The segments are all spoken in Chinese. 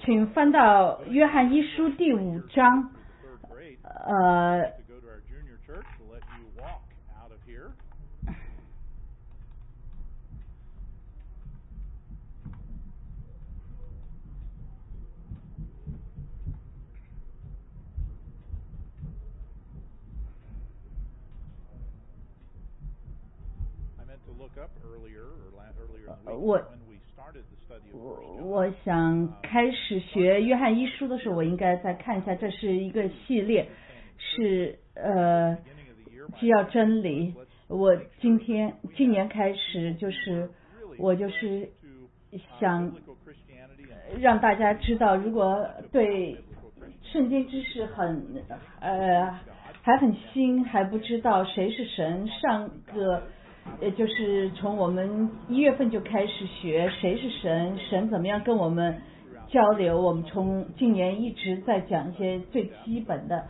请翻到约翰一书第5章。我想开始学约翰一书的时候，我应该再看一下，这是一个系列，是既要真理。我今年开始我想让大家知道，如果对圣经知识还很新，还不知道谁是神，上个就是从我们1月份就开始学谁是神，神怎么样跟我们交流。我们从今年一直在讲一些最基本的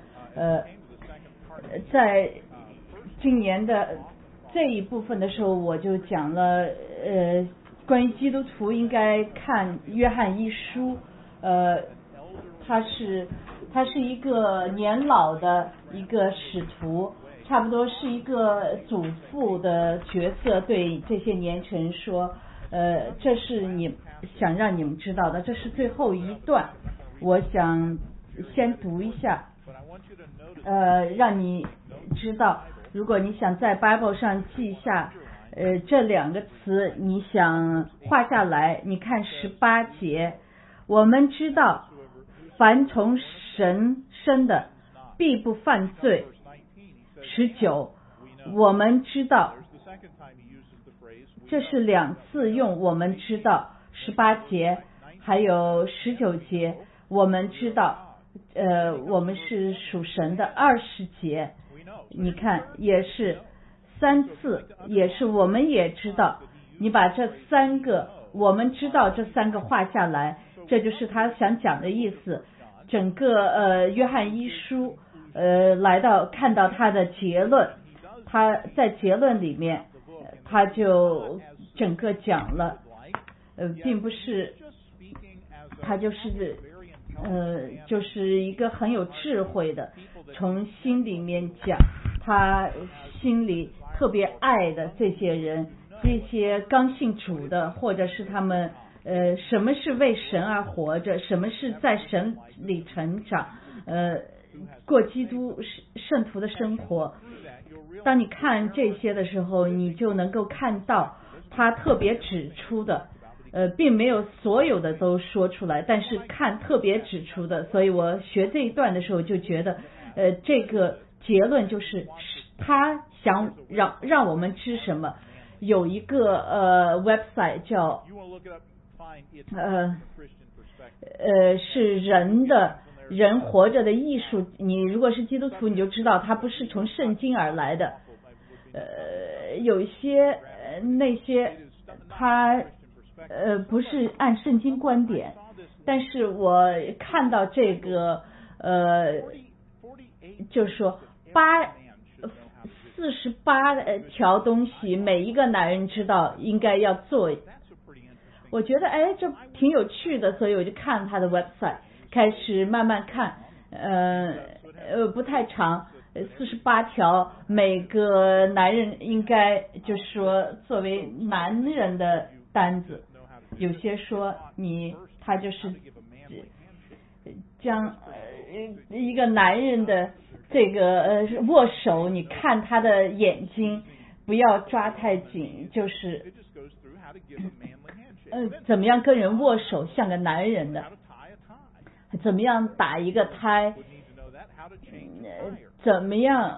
在今年的这一部分的时候，我就讲了关于基督徒应该看约翰一书。他是一个年老的一个使徒，差不多是一个祖父的角色，对这些年轻人说，这是你想让你们知道的，这是最后一段，我想先读一下，让你知道，如果你想在 Bible 上记下这2个词，你想画下来，你看18节，我们知道凡从神生的必不犯罪。19，我们知道，这是2次用我们知道。18节还有19节，我们知道我们是属神的。20节你看也是3次，也是我们也知道。你把这3个我们知道这3个画下来，这就是他想讲的意思。整个约翰一书看到他的结论，他在结论里面他就整个讲了，并不是他就是一个很有智慧的，从心里面讲，他心里特别爱的这些人，这些刚信主的，或者是他们什么是为神而活着，什么是在神里成长，过基督圣徒的生活。当你看这些的时候，你就能够看到他特别指出的，并没有所有的都说出来，但是看特别指出的。所以我学这一段的时候就觉得这个结论就是他想让我们知什么。有一个website 叫是人活着的艺术，你如果是基督徒你就知道它不是从圣经而来的。有一些那些它不是按圣经观点，但是我看到这个就是说48条东西，每一个男人知道应该要做。我觉得这挺有趣的，所以我就看他的 website， 开始慢慢看，不太长，48条，每个男人应该就是说作为男人的单子。有些说他就是将一个男人的这个握手，你看他的眼睛不要抓太紧，就是怎么样跟人握手像个男人的，怎么样打一个呔，怎么样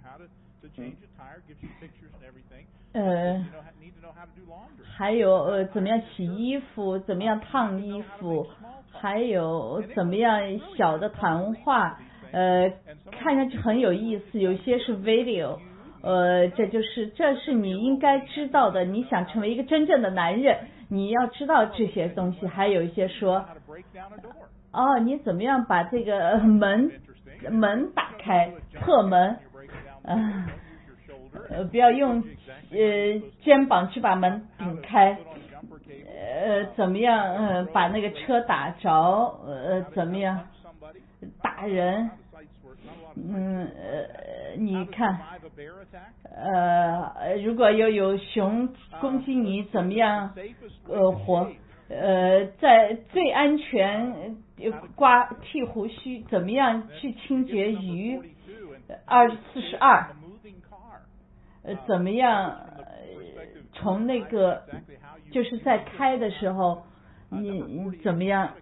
还有怎么样洗衣服，怎么样烫衣服，还有怎么样小的谈话，看上去很有意思。有些是 video， 这是你应该知道的。你想成为一个真正的男人，你要知道这些东西。还有一些说，你怎么样把这个门打开，破门，不要用肩膀去把门顶开， 怎么样把那个车打着，怎么样打人，你看，如果有熊攻击你，怎么样活？在最安全剃胡须，怎么样去清洁鱼？42，怎么样从那个就是在开的时候，你怎么样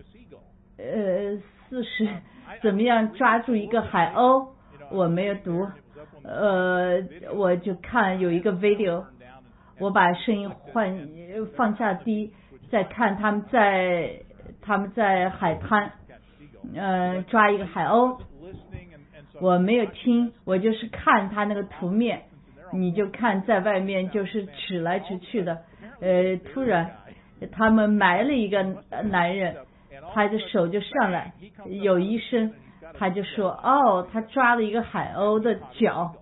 40怎么样抓住一个海鸥？我没有读，我就看有一个 video， 我把声音放下低，再看他们在海滩抓一个海鸥，我没有听，我就是看他那个图面，你就看在外面就是指来指去的，突然他们埋了一个男人，他的手就上来，有医生他就说他抓了一个海鸥的脚，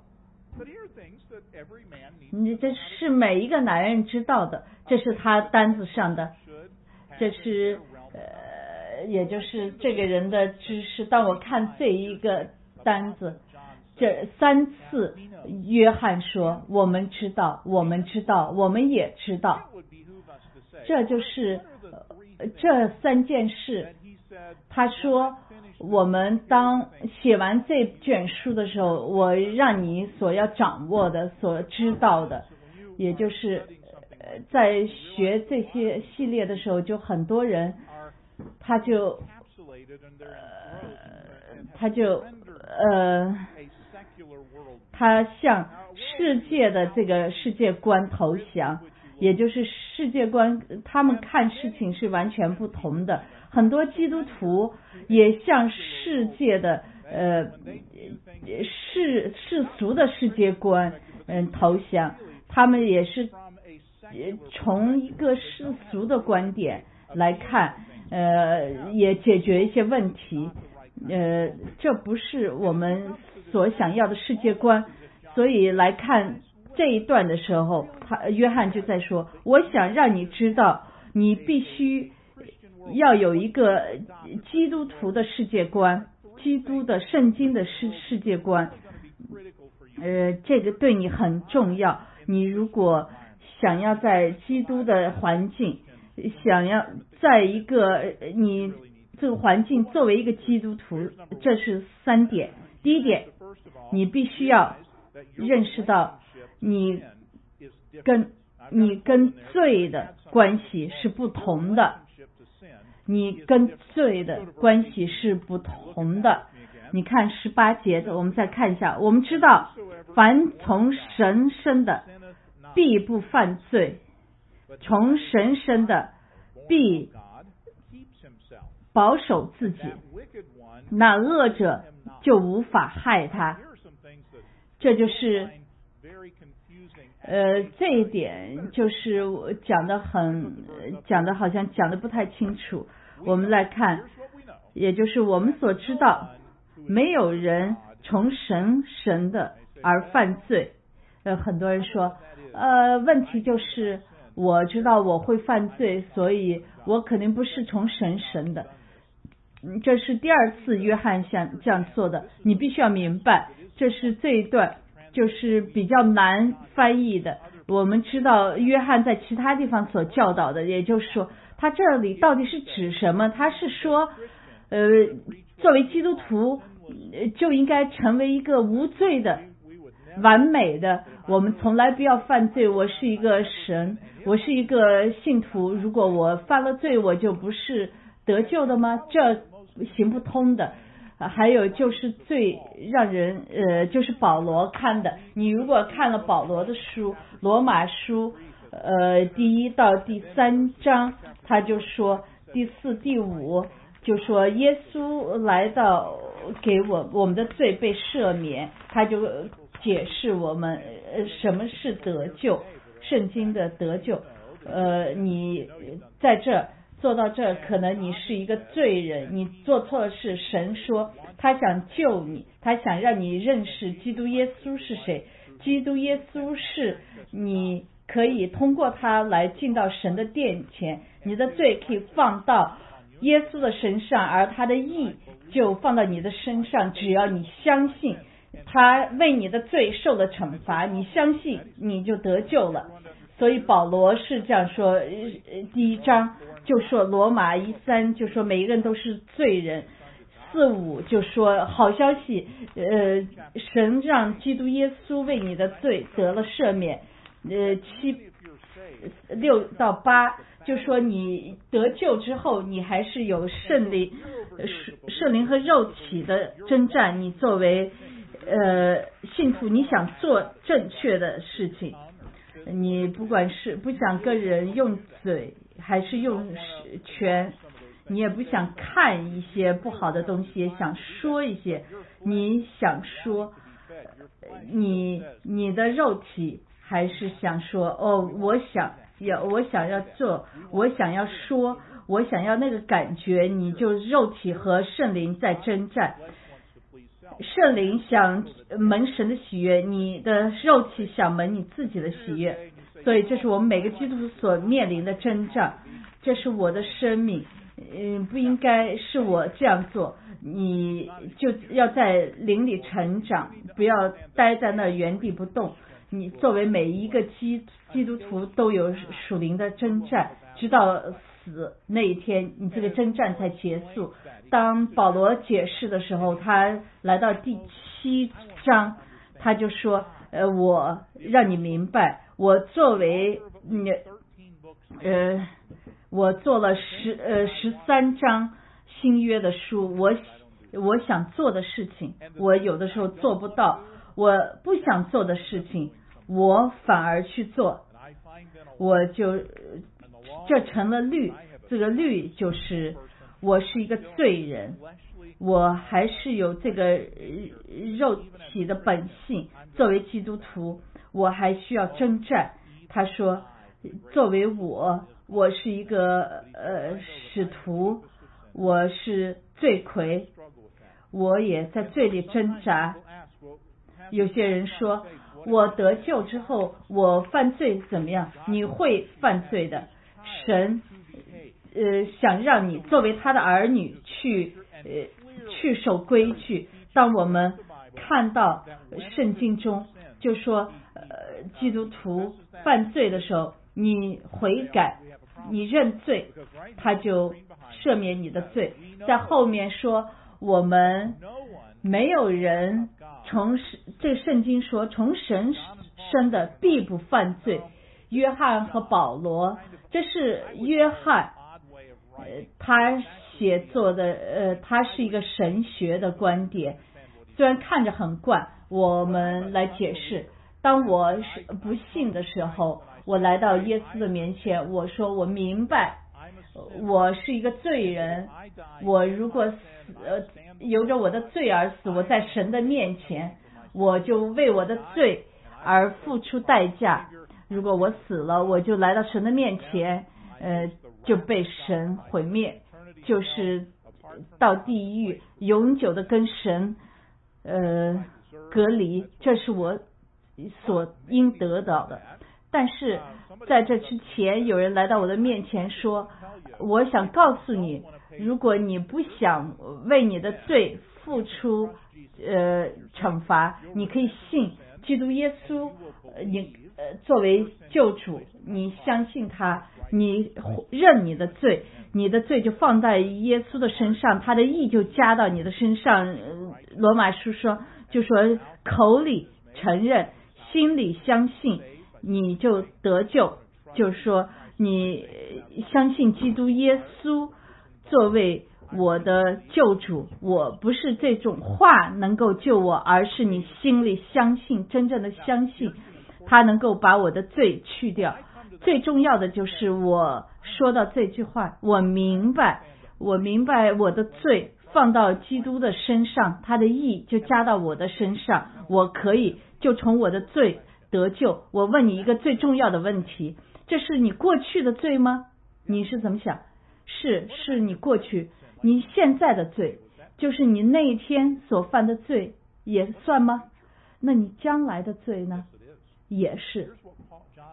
这是每一个男人知道的，这是他单子上的，这是也就是这个人的知识。当我看这一个单子，这3次约翰说我们知道，我们知道，我们也知道，这就是这3件事。他说我们当写完这卷书的时候，我让你所要掌握的，所知道的，也就是在学这些系列的时候，就很多人他向世界的这个世界观投降，也就是世界观，他们看事情是完全不同的。很多基督徒也向世界的世俗的世界观投降，他们也是从一个世俗的观点来看，也解决一些问题，这不是我们所想要的世界观。所以来看这一段的时候，约翰就在说，我想让你知道，你必须要有一个基督徒的世界观，基督的圣经的世界观，这个对你很重要。你如果想要在基督的环境，想要在一个你这个环境作为一个基督徒，这是3点。第一点，你必须要认识到你跟罪的关系是不同的，你跟罪的关系是不同的。你看18节的，我们再看一下，我们知道凡从神生的必不犯罪，从神生的必保守自己，那恶者就无法害他。这就是这一点就是我讲的好像讲的不太清楚。我们来看，也就是我们所知道，没有人从神生的而犯罪。很多人说问题就是我知道我会犯罪，所以我肯定不是从神生的。这是第2次约翰像这样做的，你必须要明白，这是这一段就是比较难翻译的。我们知道约翰在其他地方所教导的，也就是说他这里到底是指什么？他是说作为基督徒就应该成为一个无罪的完美的，我们从来不要犯罪，我是一个神，我是一个信徒，如果我犯了罪我就不是得救的吗？这行不通的。还有就是最让人就是保罗看的，你如果看了保罗的书罗马书第1到第3章，他就说第4、第5就说耶稣来到给我们的罪被赦免，他就解释我们什么是得救，圣经的得救。你在这做到这，可能你是一个罪人，你做错了事，神说他想救你，他想让你认识基督耶稣是谁，基督耶稣是你可以通过他来进到神的殿前，你的罪可以放到耶稣的身上，而他的义就放到你的身上。只要你相信他为你的罪受了惩罚，你相信你就得救了。所以保罗是这样说，第1章就说罗马1:3就说每一个人都是罪人，4:5就说好消息，神让基督耶稣为你的罪得了赦免6到8就说你得救之后，你还是有圣灵和肉体的征战。你作为信徒，你想做正确的事情，你不管是不想跟人用嘴还是用拳，你也不想看一些不好的东西，也想说一些你想说，你的肉体还是想说我想要做，我想要说，我想要那个感觉，你就肉体和圣灵在征战。圣灵想蒙神的喜悦，你的肉体想蒙你自己的喜悦，所以这是我们每个基督徒所面临的征战。这是我的生命，不应该是我这样做，你就要在灵里成长，不要待在那原地不动。你作为每一个基督徒都有属灵的征战，直到死那一天，你这个征战才结束。当保罗解释的时候，他来到第7章，他就说我让你明白，我作为我做了13章新约的书，我想做的事情，我有的时候做不到，我不想做的事情，我反而去做，我就这成了律。这个律就是我是一个罪人，我还是有这个肉体的本性，作为基督徒我还需要征战。他说作为我是一个使徒，我是罪魁，我也在罪里挣扎。有些人说我得救之后我犯罪怎么样？你会犯罪的，神想让你作为他的儿女去守规矩。当我们看到圣经中就说基督徒犯罪的时候，你悔改，你认罪，他就赦免你的罪。在后面说我们没有人这圣经说从神生的必不犯罪。约翰和保罗，这是约翰他写作的他是一个神学的观点，虽然看着很怪，我们来解释。当我不信的时候，我来到耶稣的面前，我说我明白我是一个罪人，我如果由着我的罪而死，我在神的面前我就为我的罪而付出代价。如果我死了，我就来到神的面前就被神毁灭，就是到地狱永久的跟神隔离，这是我所应得到的。但是在这之前，有人来到我的面前说，我想告诉你，如果你不想为你的罪付出惩罚，你可以信基督耶稣，你作为救主，你相信他，你认你的罪，你的罪就放在耶稣的身上，他的义就加到你的身上。罗马书说就说口里承认，心里相信，你就得救。就是说你相信基督耶稣作为我的救主，我不是这种话能够救我，而是你心里相信，真正的相信他能够把我的罪去掉。最重要的就是我说到这句话，我明白我的罪放到基督的身上，他的义就加到我的身上，我可以就从我的罪得救。我问你一个最重要的问题，这是你过去的罪吗？你是怎么想？是你过去，你现在的罪就是你那一天所犯的罪也算吗？那你将来的罪呢？也是。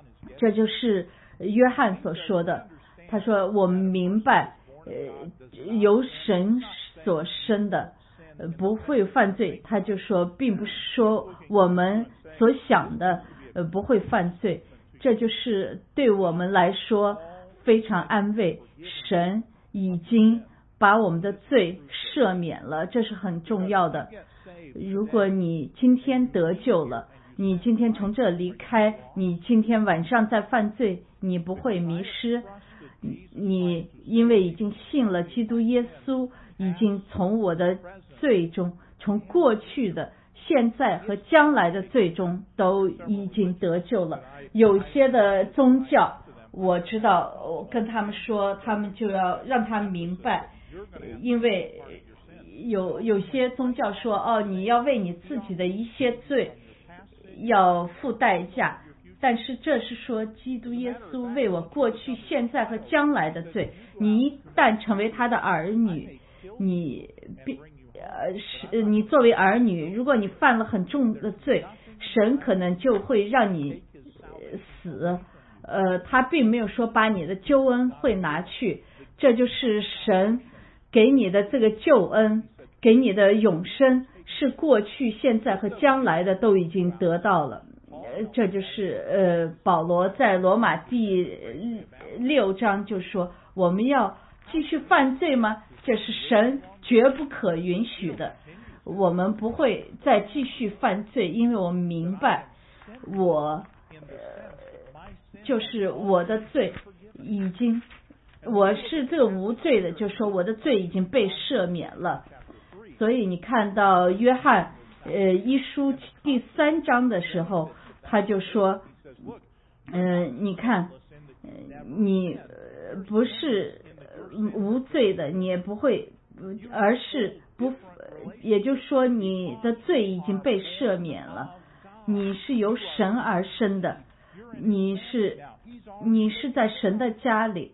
这就是约翰所说的，他说我们明白由神所生的不会犯罪，他就说并不是说我们所想的不会犯罪，这就是对我们来说非常安慰，神已经把我们的罪赦免了，这是很重要的。如果你今天得救了，你今天从这离开，你今天晚上在犯罪，你不会迷失，你因为已经信了基督耶稣，已经从我的罪中，从过去的现在和将来的罪中都已经得救了。有些的宗教我知道，我跟他们说，他们就要让他们明白，因为有些宗教说你要为你自己的一些罪要付代价，但是这是说基督耶稣为我过去现在和将来的罪，你一旦成为他的儿女，你作为儿女，如果你犯了很重的罪，神可能就会让你死，他并没有说把你的救恩会拿去，这就是神给你的这个救恩，给你的永生是过去现在和将来的都已经得到了。这就是保罗在罗马第6章就说，我们要继续犯罪吗？这是神绝不可允许的，我们不会再继续犯罪，因为我们明白就是我的罪已经，我是这个无罪的，就说我的罪已经被赦免了。所以你看到约翰一书第3章的时候，他就说你看你不是无罪的，你也不会，而是不，也就是说你的罪已经被赦免了，你是由神而生的，你是在神的家里，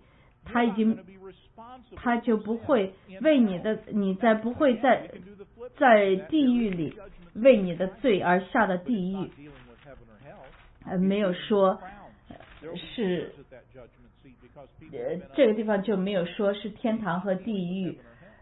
他就不会为你的，你不会在地狱里为你的罪而下的地狱，没有说是这个地方就没有说是天堂和地狱，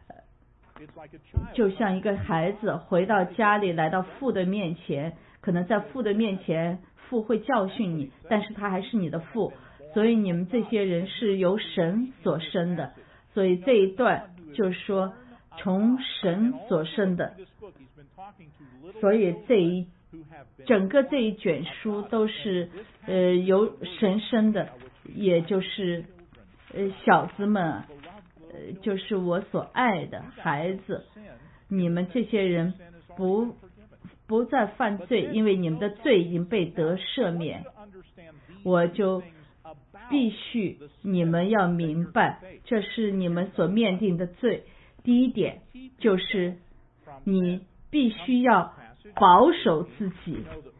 就像一个孩子回到家里来到父的面前，可能在父的面前父会教训你，但是他还是你的父，所以你们这些人是由神所生的，所以这一段就是说从神所生的，所以整个这一卷书都是由神生的，也就是小子们，就是我所爱的孩子，你们这些人不再犯罪，因为你们的罪已经被得赦免，我就必须你们要明白，这是你们所面定的罪。第一点就是你必须要保守自己，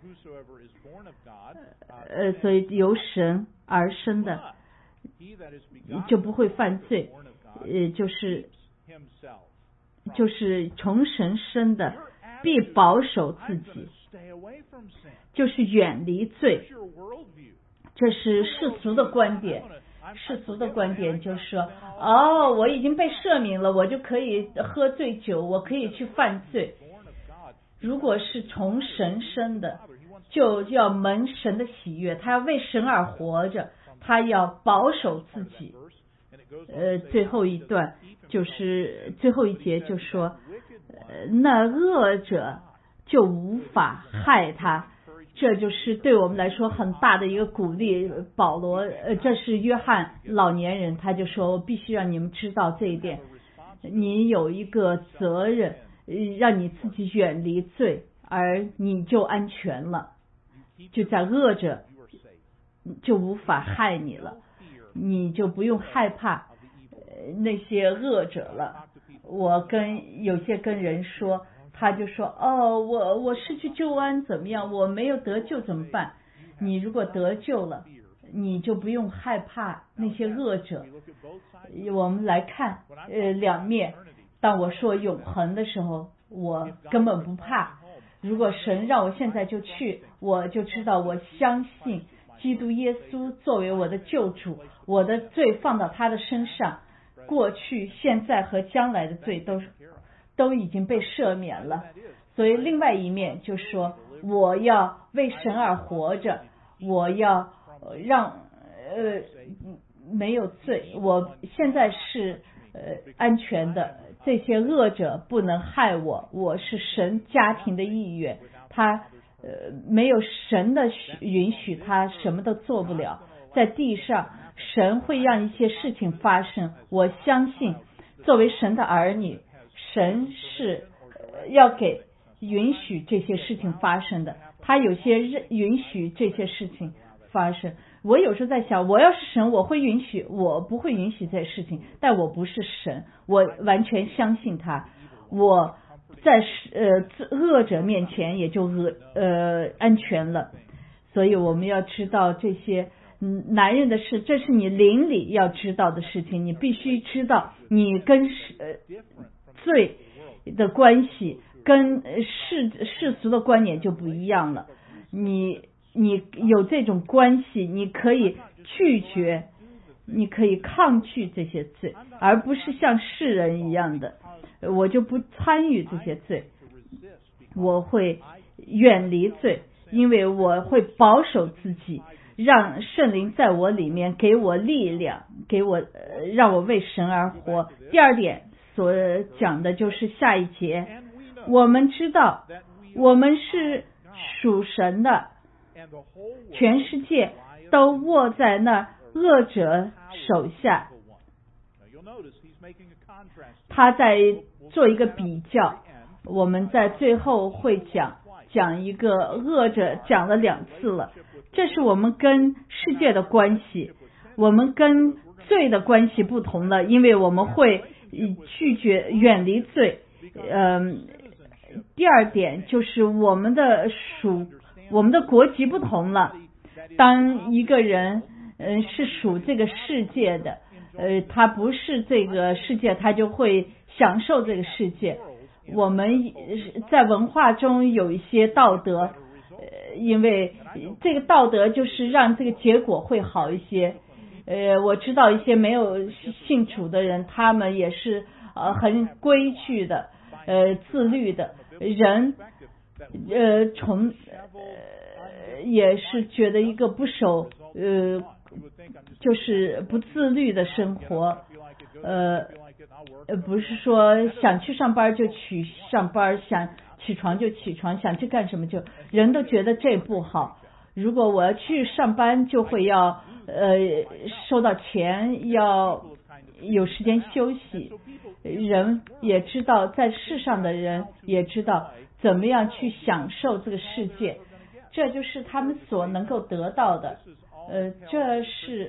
所以由神而生的就不会犯罪，就是从神生的必保守自己，就是远离罪。这是世俗的观点，世俗的观点就是说，我已经被赦免了，我就可以喝醉酒，我可以去犯罪。如果是从神生的，就要蒙神的喜悦，他要为神而活着，他要保守自己。最后一段就是最后一节就说，那恶者就无法害他，这就是对我们来说很大的一个鼓励。保罗这是约翰老年人，他就说我必须让你们知道这一点，你有一个责任，让你自己远离罪，而你就安全了，就在恶者就无法害你了，你就不用害怕那些恶者了。我有些跟人说，他就说我失去救恩怎么样，我没有得救怎么办？你如果得救了，你就不用害怕那些恶者。我们来看两面，当我说永恒的时候，我根本不怕，如果神让我现在就去，我就知道我相信基督耶稣作为我的救主，我的罪放到他的身上，过去、现在和将来的罪都已经被赦免了。所以另外一面就说，我要为神而活着，我要让没有罪，我现在是安全的，这些恶者不能害我，我是神家庭的一员，他没有神的允许，他什么都做不了。在地上，神会让一些事情发生，我相信作为神的儿女，神是要给允许这些事情发生的，他有些允许这些事情发生。我有时候在想，我要是神，我会允许，我不会允许这些事情，但我不是神，我完全相信他，我在恶者面前也就安全了。所以我们要知道这些男人的事，这是你邻里要知道的事情，你必须知道你跟罪的关系跟世俗的观念就不一样了。你有这种关系，你可以拒绝，你可以抗拒这些罪，而不是像世人一样的，我就不参与这些罪，我会远离罪，因为我会保守自己，让圣灵在我里面给我力量，让我为神而活。第二点所讲的就是下一节，我们知道我们是属神的，全世界都握在那恶者手下。他在做一个比较，我们在最后会讲一个恶者，讲了2次了。这是我们跟世界的关系，我们跟罪的关系不同了，因为我们会拒绝远离罪。第二点就是我们的国籍不同了。当一个人是属这个世界的，他不是这个世界，他就会享受这个世界。我们在文化中有一些道德，因为这个道德就是让这个结果会好一些。我知道一些没有信主的人，他们也是很规矩的，自律的人，也是觉得一个不守就是不自律的生活，不是说想去上班就去上班，想起床就起床，想去干什么就，人都觉得这不好。如果我要去上班，就会要收到钱，要有时间休息。人也知道，在世上的人也知道怎么样去享受这个世界，这就是他们所能够得到的。这是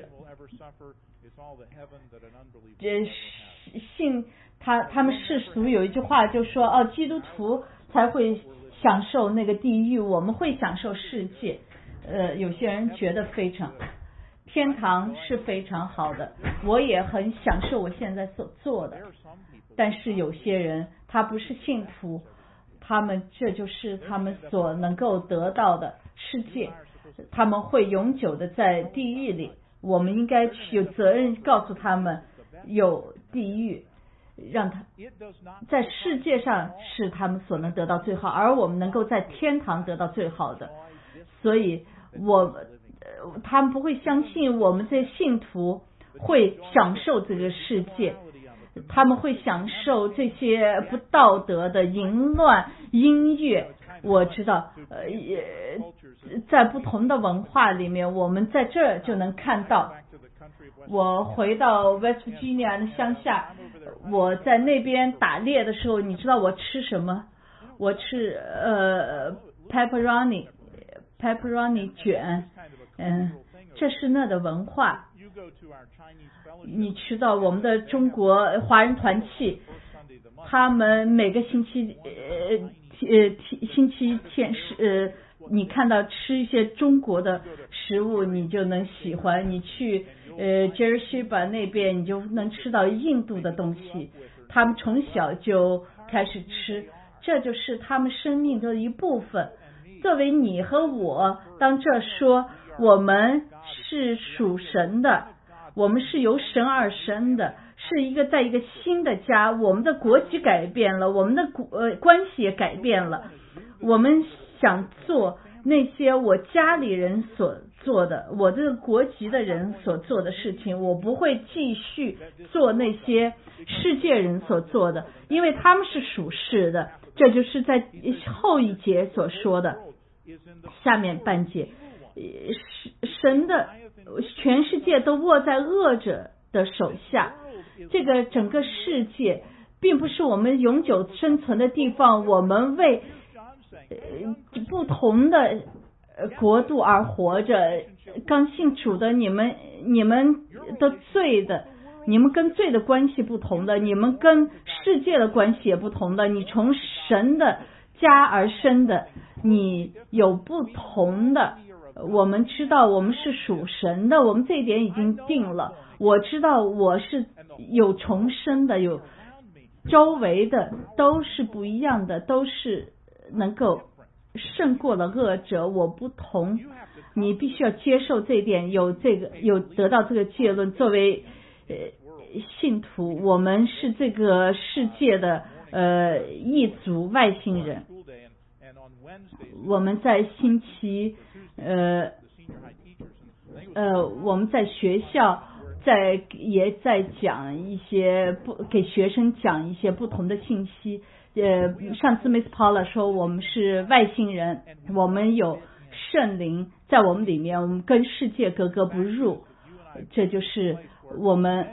他们世俗有一句话就说，基督徒才会享受那个地狱，我们会享受世界。有些人觉得天堂是非常好的，我也很享受我现在所做的。但是有些人他不是信徒，这就是他们所能够得到的世界，他们会永久的在地狱里。我们应该有责任告诉他们有地狱，让他在世界上是他们所能得到最好，而我们能够在天堂得到最好的。所以他们不会相信我们这些信徒会享受这个世界，他们会享受这些不道德的淫乱音乐。我知道在不同的文化里面，我们在这儿就能看到。我回到 West Virginia 的乡下，我在那边打猎的时候，你知道我吃什么？我吃pepperoni 卷，这是那的文化。你知道我们的中国华人团契，他们每个星期天你看到吃一些中国的食物，你就能喜欢。你去Jersey 那边，你就能吃到印度的东西。他们从小就开始吃，这就是他们生命的一部分。作为你和我，当这说我们是属神的，我们是由神而生的，是在一个新的家，我们的国籍改变了，我们的关系也改变了。我们想做那些我家里人所做的，我这个国籍的人所做的事情，我不会继续做那些世界人所做的，因为他们是属世的。这就是在后一节所说的下面半节，神的全世界都握在恶者的手下。这个整个世界并不是我们永久生存的地方，我们为不同的国度而活着。刚信主的你们的罪的，你们跟罪的关系不同的，你们跟世界的关系也不同的，你从神的家而生的，你有不同的。我们知道我们是属神的，我们这一点已经定了。我知道我是有重生的，有周围的都是不一样的，都是能够胜过了恶者。我不同，你必须要接受这一点，有得到这个结论。作为信徒，我们是这个世界的异族外星人。我们在星期我们在学校也在讲一些给学生讲一些不同的信息。上次 Miss Paula 说我们是外星人，我们有圣灵在我们里面，我们跟世界格格不入。这就是我们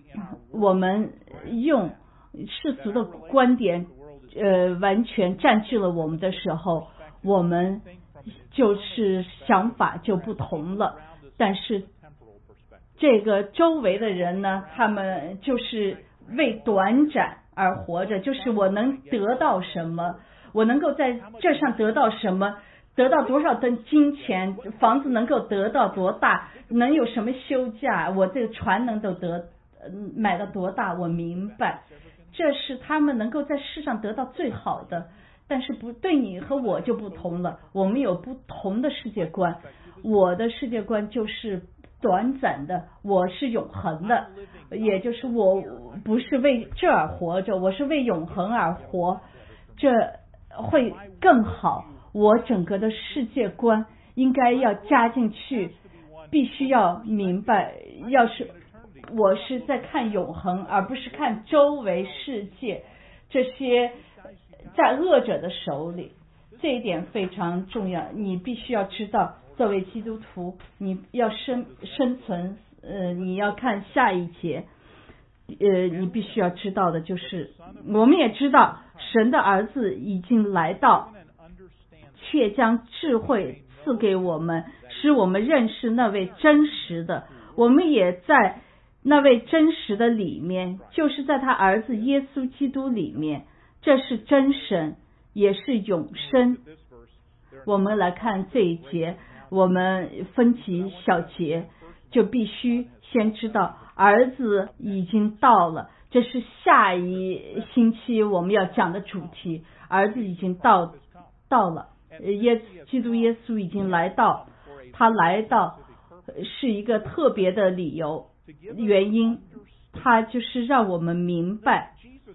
用世俗的观点完全占据了我们的时候，我们就是想法就不同了。但是这个周围的人呢，他们就是为短暂而活着，就是我能得到什么，我能够在这上得到什么，得到多少的金钱，房子能够得到多大，能有什么休假，我这个船能够买到多大。我明白这是他们能够在世上得到最好的，但是不对你和我就不同了，我们有不同的世界观。我的世界观就是短暂的，我是永恒的，也就是我不是为这而活着，我是为永恒而活，这会更好。我整个的世界观应该要加进去，必须要明白，要是我是在看永恒，而不是看周围世界这些在恶者的手里。这一点非常重要，你必须要知道，作为基督徒你要生存，你要看下一节，你必须要知道的就是，我们也知道神的儿子已经来到，且将智慧赐给我们，使我们认识那位真实的。我们也在那位真实的里面，就是在他儿子耶稣基督里面，这是真神，也是永生。我们来看这一节，我们分几小节，就必须先知道儿子已经到了，这是下一星期我们要讲的主题。儿子已经到了，基督耶稣已经来到，他来到是一个特别的理由原因，他就是让我们明白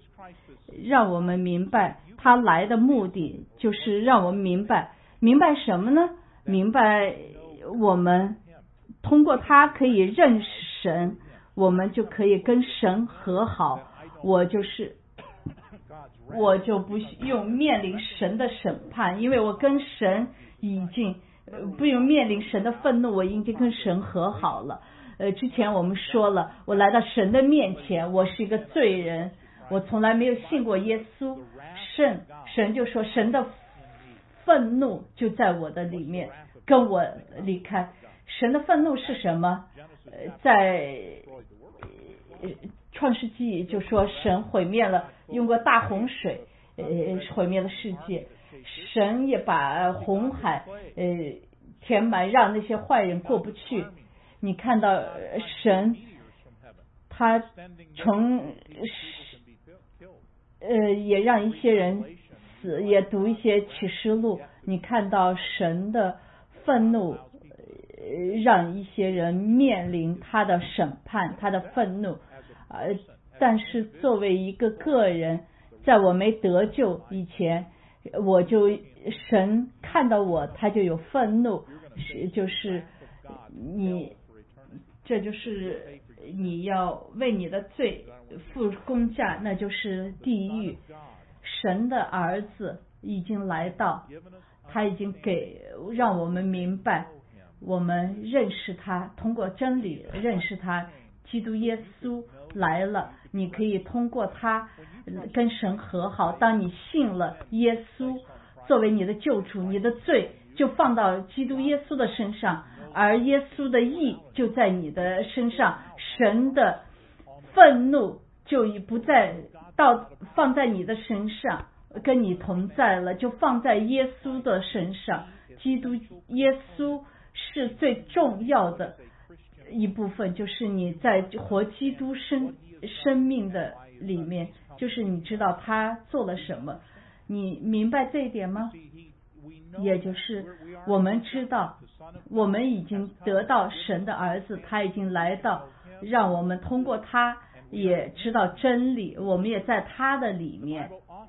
他来的目的，就是让我们明白什么呢？明白我们通过他可以认识神，我们就可以跟神和好。我就不用面临神的审判，因为我跟神已经不用面临神的愤怒，我已经跟神和好了。之前我们说了，我来到神的面前，我是一个罪人，我从来没有信过耶稣。神就说，神的愤怒就在我的里面，跟我离开。神的愤怒是什么？在创世纪就说神毁灭了，用过大洪水毁灭了世界。神也把红海填满，让那些坏人过不去。你看到神他从也让一些人死，也读一些启示录，你看到神的愤怒让一些人面临他的审判，他的愤怒。但是作为一个个人，在我没得救以前，神看到我，他就有愤怒，就是这就是你要为你的罪付公价，那就是地狱。神的儿子已经来到，他已经让我们明白，我们认识他，通过真理认识他。基督耶稣来了，你可以通过他跟神和好。当你信了耶稣作为你的救主，你的罪就放到基督耶稣的身上，而耶稣的义就在你的身上，神的愤怒就不再放在你的身上，跟你同在了，就放在耶稣的身上。基督耶稣是最重要的一部分，就是你在活基督生命的里面，就是你知道他做了什么，你明白这一点吗？也就是我们知道我们已经得到神的儿子，他已经来到，让我们通过他也知道真理，我们也在他的里面。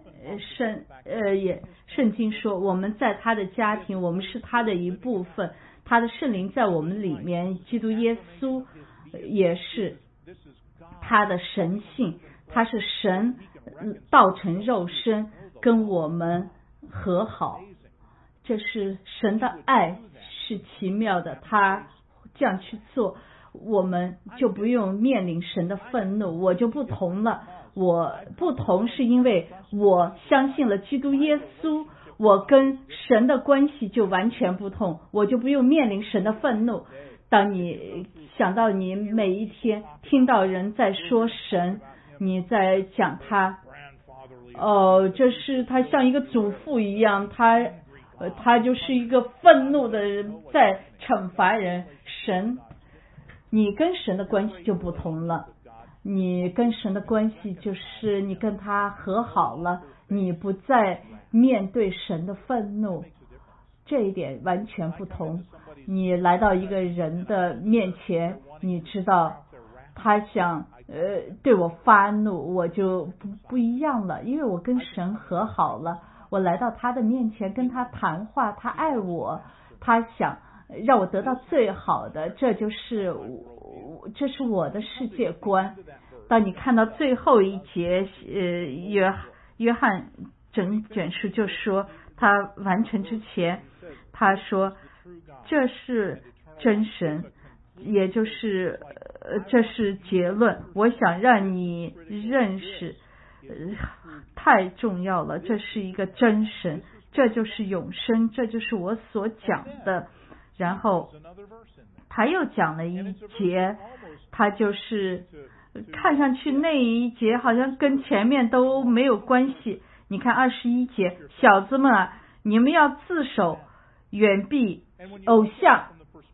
圣经说我们在他的家庭，我们是他的一部分，他的圣灵在我们里面，基督耶稣也是他的神性，他是神道成肉身跟我们和好，这是神的爱，是奇妙的，他这样去做，我们就不用面临神的愤怒。我就不同了，我不同是因为我相信了基督耶稣，我跟神的关系就完全不同，我就不用面临神的愤怒。当你想到你每一天听到人在说神，你在讲他，这是他像一个祖父一样，他就是一个愤怒的人在惩罚人。神，你跟神的关系就不同了，你跟神的关系就是你跟他和好了，你不再面对神的愤怒，这一点完全不同。你来到一个人的面前，你知道他想对我发怒，我就不一样了，因为我跟神和好了，我来到他的面前跟他谈话，他爱我，他想让我得到最好的，这是我的世界观。当你看到最后一节，约翰整卷书就说他完成之前，他说这是真神，也就是这是结论。我想让你认识，太重要了，这是一个真神，这就是永生，这就是我所讲的。然后他又讲了一节，他就是看上去那一节好像跟前面都没有关系。你看21节，小子们啊，你们要自守，远避偶像。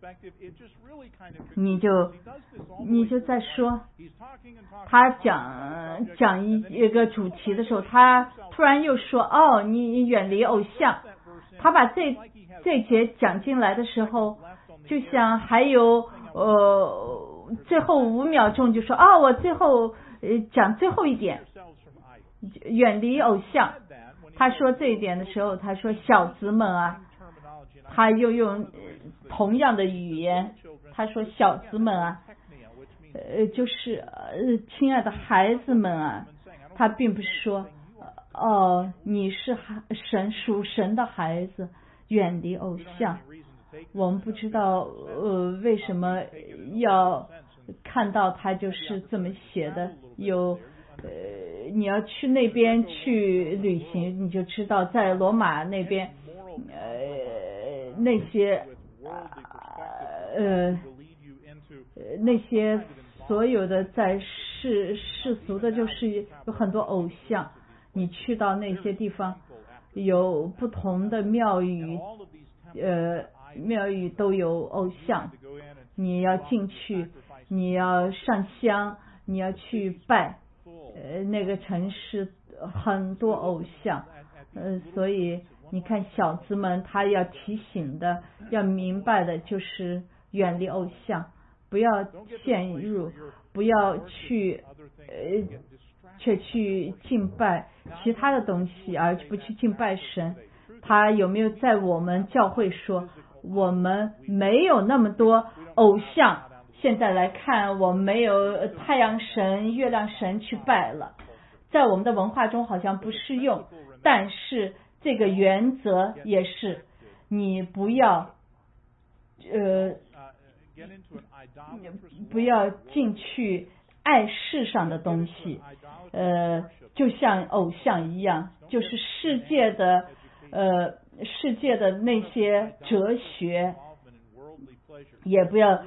你就在说，他讲一个主题的时候，他突然又说你远离偶像。他把这节讲进来的时候，就像还有最后5秒钟就说我最后讲最后一点，远离偶像。他说这一点的时候，他说小子们啊，他又用同样的语言，他说小子们啊，就是亲爱的孩子们啊，他并不是说你是属神的孩子，远离偶像。我们不知道为什么要看到他就是这么写的。你要去那边去旅行，你就知道在罗马那边那些所有的在世俗的，就是有很多偶像。你去到那些地方，有不同的庙宇都有偶像，你要进去，你要上香，你要去拜，那个城市很多偶像，所以你看小子们他要提醒的，要明白的就是远离偶像，不要陷入，不要去却去敬拜其他的东西，而不去敬拜神。他有没有在我们教会说，我们没有那么多偶像，现在来看我们没有太阳神、月亮神去拜了，在我们的文化中好像不适用，但是这个原则也是，你不要不要进去爱世上的东西，就像偶像一样，就是世界的那些哲学，也不要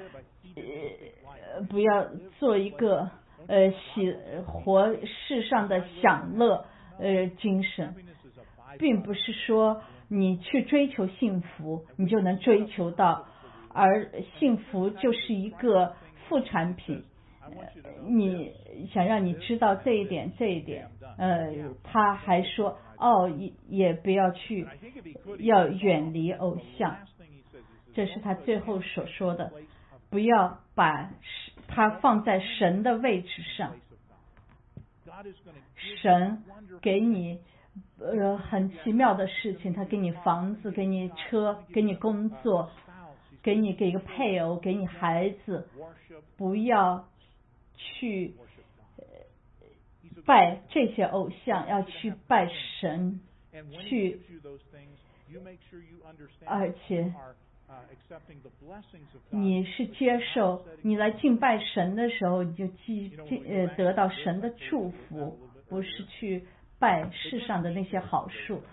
做一个活世上的享乐精神，并不是说你去追求幸福你就能追求到，而幸福就是一个副产品。你想让你知道这一点，他还说也不要去，要远离偶像，这是他最后所说的，不要把它放在神的位置上。神给你很奇妙的事情，他给你房子，给你车，给你工作，给一个配偶，给你孩子，不要去拜这些偶像，要去拜神，而且你是接受，你来敬拜神的时候，你就得到神的祝福，不是去拜世上的那些好处。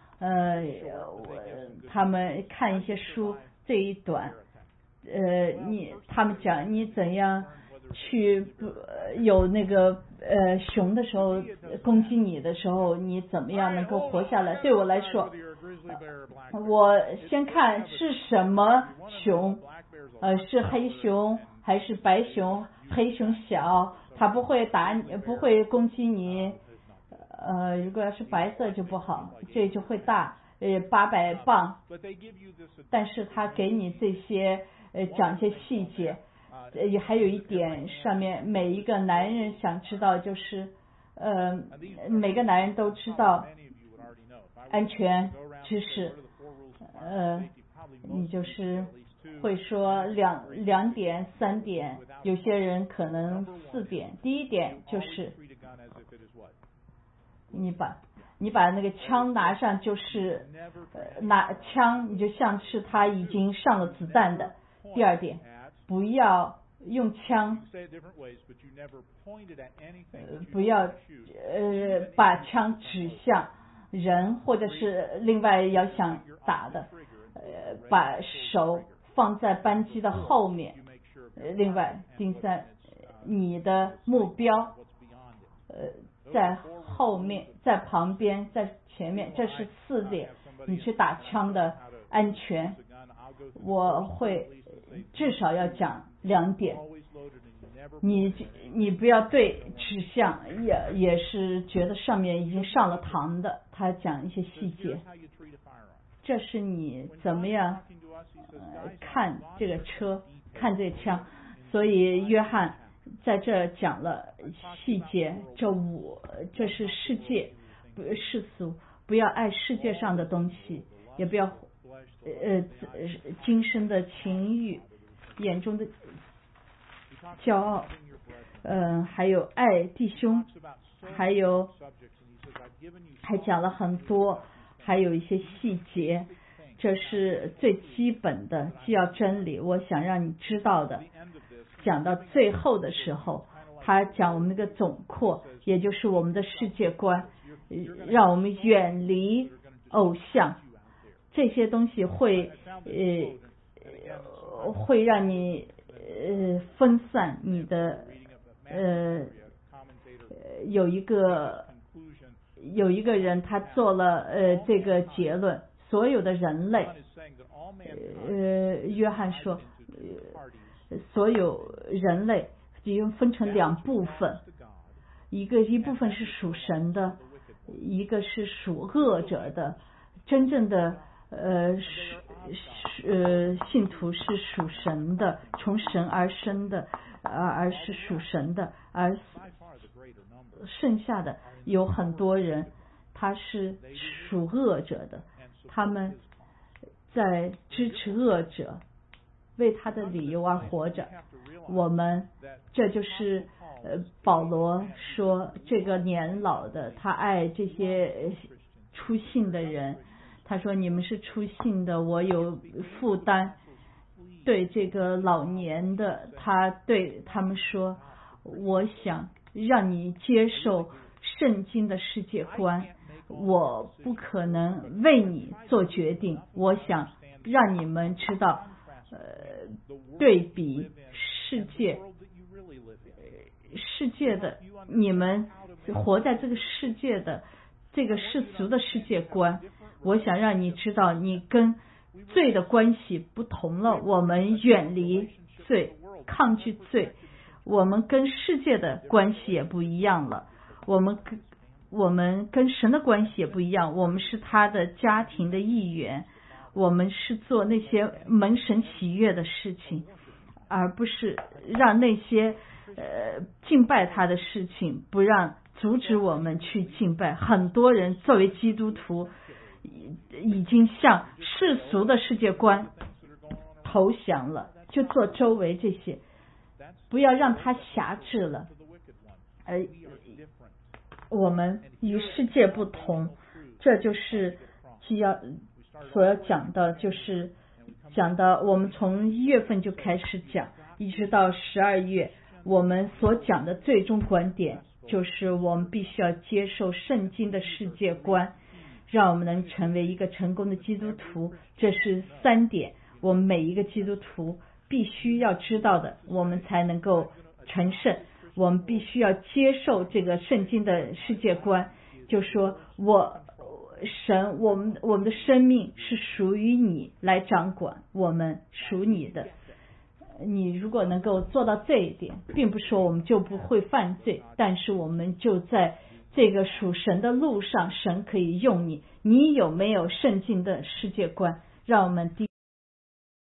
他们看一些书这一段，他们讲你怎样去有那个熊的时候攻击你的时候，你怎么样能够活下来？对我来说，我先看是什么熊，是黑熊还是白熊？黑熊小，它不会打你，不会攻击你。如果要是白色就不好，这就会大，800磅。但是他给你这些讲一些细节，还有一点上面每一个男人想知道就是每个男人都知道安全知识，你就是会说两点3点，有些人可能4点。第一点就是你把那个枪拿上，就是拿枪你就像是他已经上了子弹的。第二点，不要用枪，不要把枪指向人，或者是另外要想打的，把手放在扳机的后面。另外，第三，你的目标在后面，在旁边，在前面，这是4点。你去打枪的安全，我会至少要讲2点。你不要对指向，也是觉得上面已经上了膛的，他讲一些细节。这是你怎么样看这个车，看这枪。所以约翰在这讲了细节，这是世界世俗，不要爱世界上的东西，也不要今生的情欲，眼中的骄傲，还有爱弟兄，还讲了很多，还有一些细节，这是最基本的既要真理，我想让你知道的。讲到最后的时候，他讲我们那个总括，也就是我们的世界观，让我们远离偶像，这些东西会让你分散你的有一个人他做了这个结论，所有的人类约翰说所有人类已经分成2部分，一部分是属神的，一个是属恶者的。真正的信徒是属神的，从神而生的，而是属神的，而剩下的有很多人他是属恶者的，他们在支持恶者，为他的理由而活着。这就是保罗说这个年老的他爱这些初信的人，他说你们是初信的，我有负担。对这个老年的他对他们说，我想让你接受圣经的世界观，我不可能为你做决定，我想让你们知道对比世界的你们活在这个世界的这个世俗的世界观，我想让你知道你跟罪的关系不同了，我们远离罪，抗拒罪，我们跟世界的关系也不一样了，我们跟神的关系也不一样，我们是他的家庭的一员，我们是做那些蒙神喜悦的事情，而不是让那些敬拜他的事情不让阻止我们去敬拜。很多人作为基督徒已经向世俗的世界观投降了，就做周围这些，不要让它辖制了。我们与世界不同，这就是所要讲的，就是讲的我们从1月份就开始讲，一直到12月，我们所讲的最终观点就是我们必须要接受圣经的世界观，让我们能成为一个成功的基督徒。这是3点，我们每一个基督徒必须要知道的，我们才能够成圣。我们必须要接受这个圣经的世界观，就说神，我们的生命是属于你来掌管，我们属你的。你如果能够做到这一点，并不是说我们就不会犯罪，但是我们就在这个属神的路上，神可以用你。你有没有圣经的世界观？让我们